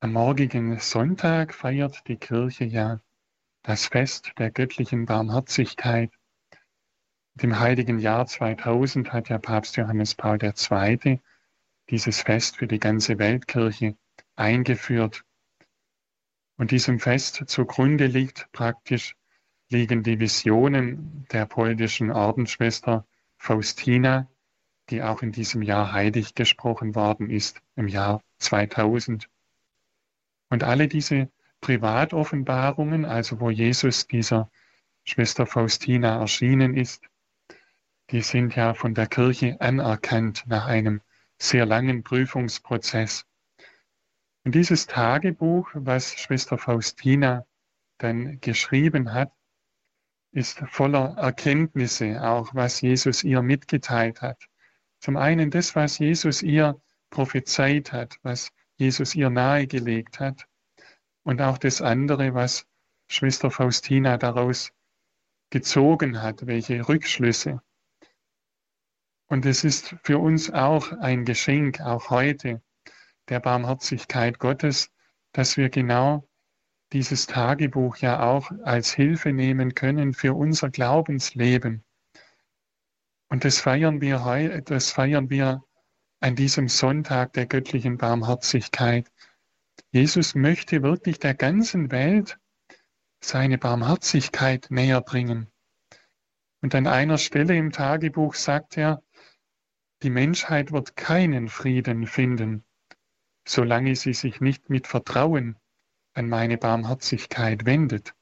Am morgigen Sonntag feiert die Kirche ja das Fest der göttlichen Barmherzigkeit. Im heiligen Jahr 2000 hat ja Papst Johannes Paul II. Dieses Fest für die ganze Weltkirche eingeführt. Und diesem Fest zugrunde liegen die Visionen der polnischen Ordensschwester Faustina, die auch in diesem Jahr heilig gesprochen worden ist, im Jahr 2000. Und alle diese Privatoffenbarungen, also wo Jesus dieser Schwester Faustina erschienen ist, die sind ja von der Kirche anerkannt nach einem sehr langen Prüfungsprozess. Und dieses Tagebuch, was Schwester Faustina dann geschrieben hat, ist voller Erkenntnisse, auch was Jesus ihr mitgeteilt hat. Zum einen das, was Jesus ihr prophezeit hat, was Jesus ihr nahegelegt hat, und auch das andere, was Schwester Faustina daraus gezogen hat, welche Rückschlüsse. Und es ist für uns auch ein Geschenk, auch heute, der Barmherzigkeit Gottes, dass wir genau dieses Tagebuch ja auch als Hilfe nehmen können für unser Glaubensleben. Und das feiern wir an diesem Sonntag der göttlichen Barmherzigkeit. Jesus möchte wirklich der ganzen Welt seine Barmherzigkeit näher bringen. Und an einer Stelle im Tagebuch sagt er, die Menschheit wird keinen Frieden finden, solange sie sich nicht mit Vertrauen an meine Barmherzigkeit wendet.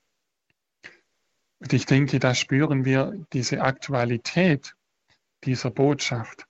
Und ich denke, da spüren wir diese Aktualität dieser Botschaft.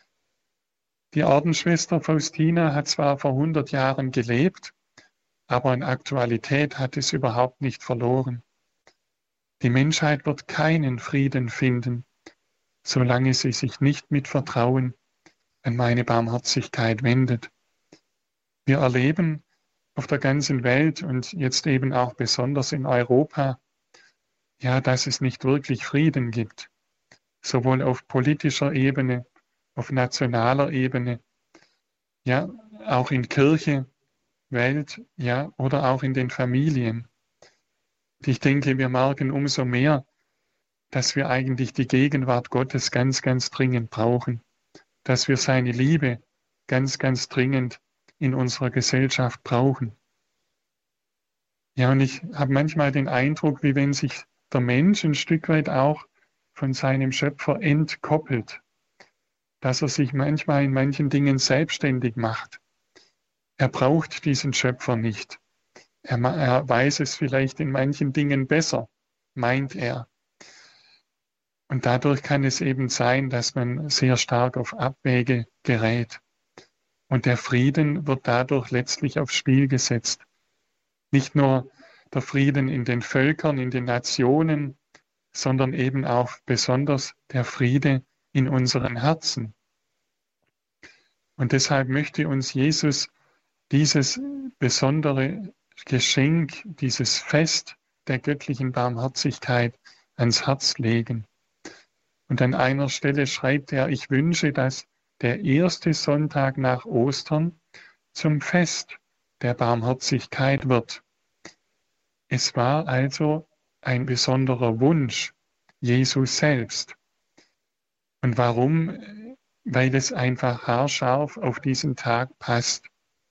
Die Ordensschwester Faustina hat zwar vor 100 Jahren gelebt, aber in Aktualität hat es überhaupt nicht verloren. Die Menschheit wird keinen Frieden finden, solange sie sich nicht mit Vertrauen an meine Barmherzigkeit wendet. Wir erleben auf der ganzen Welt und jetzt eben auch besonders in Europa, ja, dass es nicht wirklich Frieden gibt, sowohl auf politischer Ebene, auf nationaler Ebene, ja, auch in Kirche, Welt, ja, oder auch in den Familien. Und ich denke, wir merken umso mehr, dass wir eigentlich die Gegenwart Gottes ganz, ganz dringend brauchen, dass wir seine Liebe ganz, ganz dringend in unserer Gesellschaft brauchen. Ja, und ich habe manchmal den Eindruck, wie wenn sich der Mensch ein Stück weit auch von seinem Schöpfer entkoppelt, dass er sich manchmal in manchen Dingen selbstständig macht. Er braucht diesen Schöpfer nicht. Er weiß es vielleicht in manchen Dingen besser, meint er. Und dadurch kann es eben sein, dass man sehr stark auf Abwäge gerät. Und der Frieden wird dadurch letztlich aufs Spiel gesetzt. Nicht nur der Frieden in den Völkern, in den Nationen, sondern eben auch besonders der Friede in unseren Herzen. Und deshalb möchte uns Jesus dieses besondere Geschenk, dieses Fest der göttlichen Barmherzigkeit ans Herz legen. Und an einer Stelle schreibt er, ich wünsche, dass der erste Sonntag nach Ostern zum Fest der Barmherzigkeit wird. Es war also ein besonderer Wunsch Jesus selbst. Und warum? Weil es einfach haarscharf auf diesen Tag passt.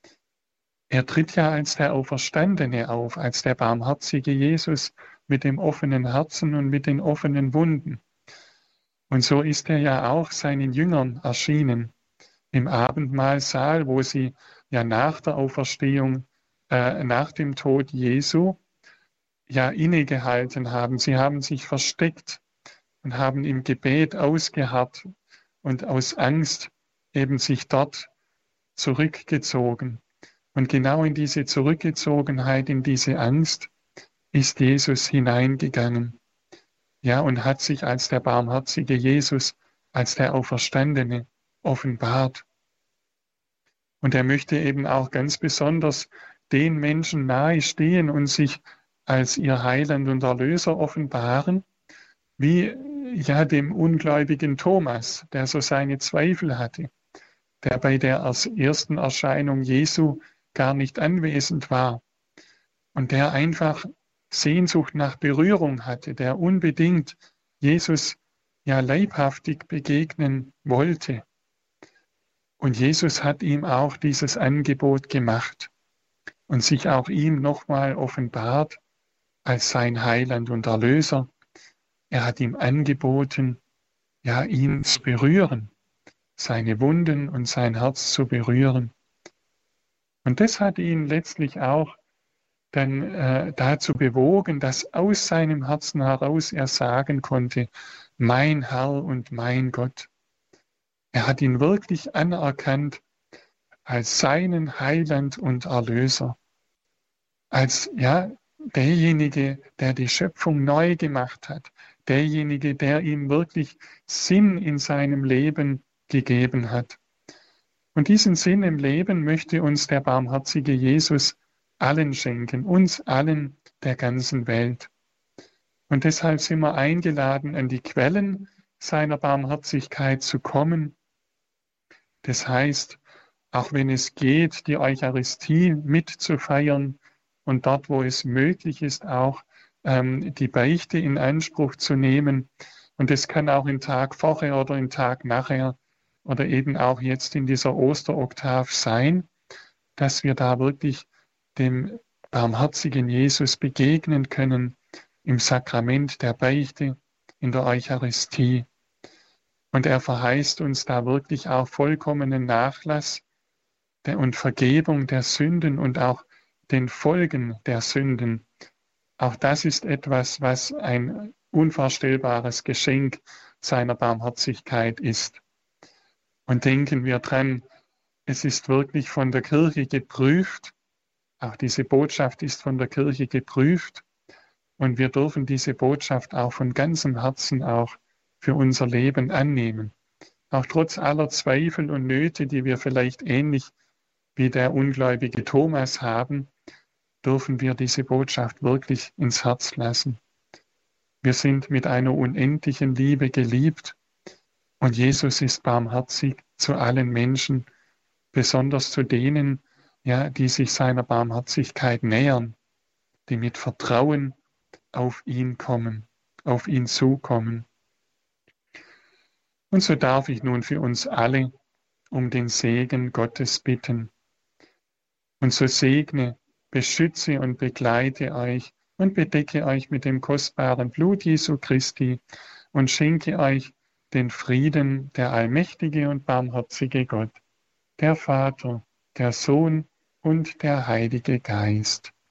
Er tritt ja als der Auferstandene auf, als der barmherzige Jesus mit dem offenen Herzen und mit den offenen Wunden. Und so ist er ja auch seinen Jüngern erschienen im Abendmahlsaal, wo sie ja nach der Auferstehung, nach dem Tod Jesu, ja innegehalten haben. Sie haben sich versteckt und haben im Gebet ausgeharrt und aus Angst eben sich dort zurückgezogen. Und genau in diese Zurückgezogenheit, in diese Angst ist Jesus hineingegangen. Ja, und hat sich als der barmherzige Jesus, als der Auferstandene offenbart. Und er möchte eben auch ganz besonders den Menschen nahestehen und sich als ihr Heiland und Erlöser offenbaren, wie ja dem ungläubigen Thomas, der so seine Zweifel hatte, der bei der ersten Erscheinung Jesu gar nicht anwesend war und der einfach Sehnsucht nach Berührung hatte, der unbedingt Jesus ja leibhaftig begegnen wollte. Und Jesus hat ihm auch dieses Angebot gemacht und sich auch ihm nochmal offenbart als sein Heiland und Erlöser. Er hat ihm angeboten, ja, ihn zu berühren, seine Wunden und sein Herz zu berühren. Und das hat ihn letztlich auch dann dazu bewogen, dass aus seinem Herzen heraus er sagen konnte, mein Herr und mein Gott. Er hat ihn wirklich anerkannt als seinen Heiland und Erlöser, als ja derjenige, der die Schöpfung neu gemacht hat, derjenige, der ihm wirklich Sinn in seinem Leben gegeben hat. Und diesen Sinn im Leben möchte uns der barmherzige Jesus allen schenken, uns allen der ganzen Welt. Und deshalb sind wir eingeladen, an die Quellen seiner Barmherzigkeit zu kommen. Das heißt, auch wenn es geht, die Eucharistie mitzufeiern und dort, wo es möglich ist, auch die Beichte in Anspruch zu nehmen. Und das kann auch im Tag vorher oder im Tag nachher oder eben auch jetzt in dieser Osteroktav sein, dass wir da wirklich dem barmherzigen Jesus begegnen können im Sakrament der Beichte, in der Eucharistie. Und er verheißt uns da wirklich auch vollkommenen Nachlass und Vergebung der Sünden und auch den Folgen der Sünden. Auch das ist etwas, was ein unvorstellbares Geschenk seiner Barmherzigkeit ist. Und denken wir dran, es ist wirklich von der Kirche geprüft, auch diese Botschaft ist von der Kirche geprüft und wir dürfen diese Botschaft auch von ganzem Herzen auch für unser Leben annehmen. Auch trotz aller Zweifel und Nöte, die wir vielleicht ähnlich wie der ungläubige Thomas haben, dürfen wir diese Botschaft wirklich ins Herz lassen. Wir sind mit einer unendlichen Liebe geliebt und Jesus ist barmherzig zu allen Menschen, besonders zu denen, ja, die sich seiner Barmherzigkeit nähern, die mit Vertrauen auf ihn kommen, auf ihn zukommen. Und so darf ich nun für uns alle um den Segen Gottes bitten. Und so segne, beschütze und begleite euch und bedecke euch mit dem kostbaren Blut Jesu Christi und schenke euch den Frieden, der allmächtige und barmherzige Gott, der Vater, der Sohn und der Heilige Geist.